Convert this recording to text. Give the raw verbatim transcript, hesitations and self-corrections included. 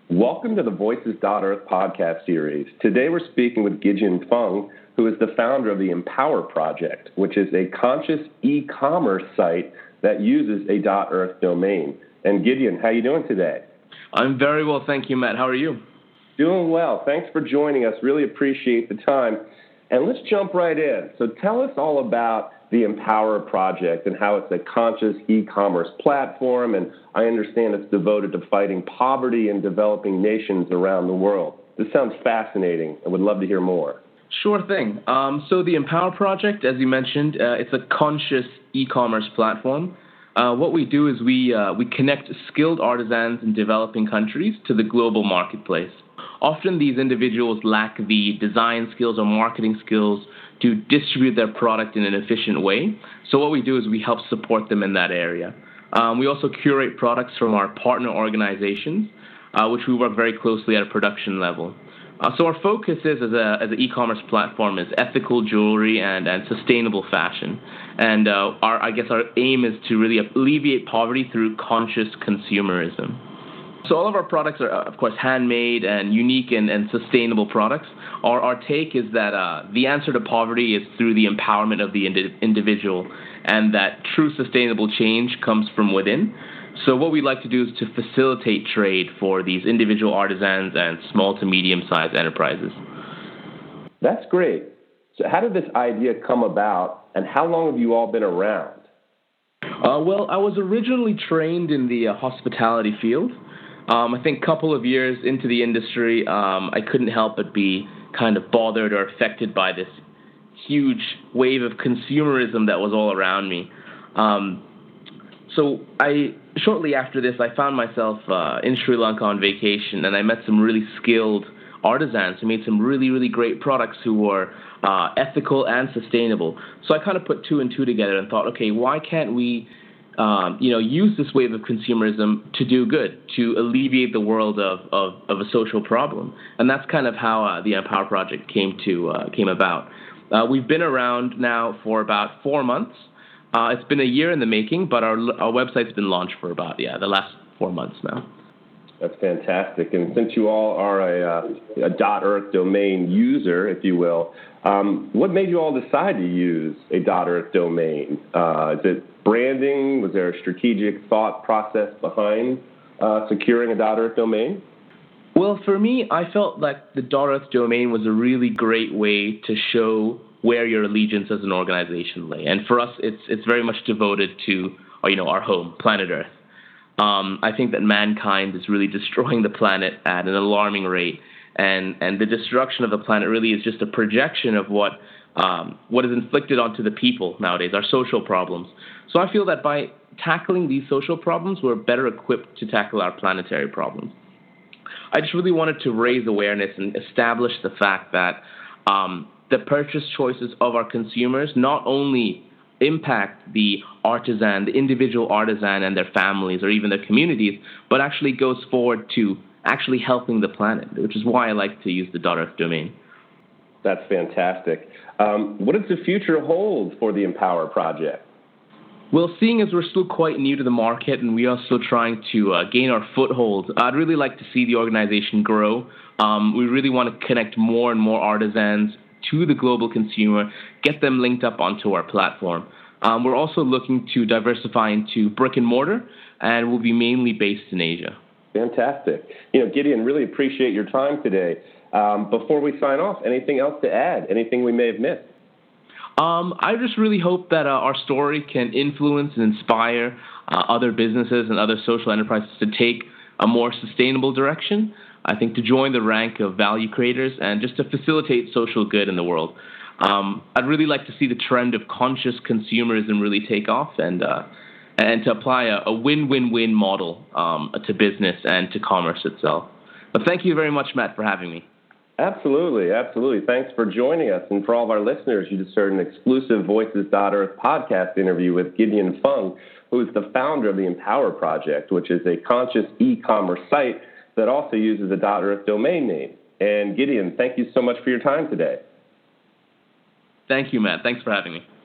Welcome to the Voices dot Earth podcast series. Today we're speaking with Gideon Fung, who is the founder of the Empower Project, which is a conscious e-commerce site that uses a .earth domain. And Gideon, how are you doing today? I'm very well, thank you, Matt. How are you? Doing well. Thanks for joining us. Really appreciate the time. And let's jump right in. So tell us all about the Empower Project and how it's a conscious e-commerce platform, and I understand it's devoted to fighting poverty in developing nations around the world. This sounds fascinating. I would love to hear more. Sure thing. Um, so the Empower Project, as you mentioned, uh, it's a conscious e-commerce platform. Uh, what we do is we uh, we connect skilled artisans in developing countries to the global marketplace. Often these individuals lack the design skills or marketing skills to distribute their product in an efficient way. So what we do is we help support them in that area. Um, we also curate products from our partner organizations, uh, which we work very closely at a production level. Uh, so our focus is, as a as an e-commerce platform, is ethical jewelry and, and sustainable fashion. And uh, our I guess our aim is to really alleviate poverty through conscious consumerism. So all of our products are, of course, handmade and unique and, and sustainable products. Our, our take is that uh, the answer to poverty is through the empowerment of the indi- individual, and that true sustainable change comes from within. So what we like to do is to facilitate trade for these individual artisans and small to medium-sized enterprises. That's great. So how did this idea come about, and how long have you all been around? Uh, well, I was originally trained in the uh, hospitality field. Um, I think a couple of years into the industry, um, I couldn't help but be kind of bothered or affected by this huge wave of consumerism that was all around me. Um, so I shortly after this, I found myself uh, in Sri Lanka on vacation, and I met some really skilled artisans who made some really, really great products who were uh, ethical and sustainable. So I kind of put two and two together and thought, okay, why can't we Um, you know, use this wave of consumerism to do good, to alleviate the world of, of, of a social problem. And that's kind of how uh, the Empower Project came to uh, came about. Uh, we've been around now for about four months. Uh, it's been a year in the making, but our our website's been launched for about, yeah, the last four months now. That's fantastic. And since you all are a, uh, a .earth domain user, if you will, um, what made you all decide to use a .earth domain? Uh, is it branding? Was there a strategic thought process behind uh, securing a .earth domain? Well, for me, I felt like the .earth domain was a really great way to show where your allegiance as an organization lay. And for us, it's it's very much devoted to, you know, our home, planet Earth. Um, I think that mankind is really destroying the planet at an alarming rate, and, and the destruction of the planet really is just a projection of what um, what is inflicted onto the people nowadays, our social problems. So I feel that by tackling these social problems, we're better equipped to tackle our planetary problems. I just really wanted to raise awareness and establish the fact that um, the purchase choices of our consumers not only impact the artisan, the individual artisan and their families or even their communities, but actually goes forward to actually helping the planet, which is why I like to use the .earth domain. That's fantastic. Um, what does the future hold for the Empower Project? Well, seeing as we're still quite new to the market and we are still trying to uh, gain our foothold, I'd really like to see the organization grow. Um, we really want to connect more and more artisans to the global consumer, get them linked up onto our platform. Um, we're also looking to diversify into brick and mortar, and we'll be mainly based in Asia. Fantastic. You know, Gideon, really appreciate your time today. Um, before we sign off, anything else to add? Anything we may have missed? Um, I just really hope that uh, our story can influence and inspire uh, other businesses and other social enterprises to take a more sustainable direction. I think to join the rank of value creators and just to facilitate social good in the world. Um, I'd really like to see the trend of conscious consumerism really take off and uh, and to apply a, a win-win-win model um, to business and to commerce itself. But thank you very much, Matt, for having me. Absolutely, absolutely. Thanks for joining us. And for all of our listeners, you just heard an exclusive Voices dot Earth podcast interview with Gideon Fung, who is the founder of the Empower Project, which is a conscious e-commerce site that also uses a .earth domain name. And Gideon, thank you so much for your time today. Thank you, Matt. Thanks for having me.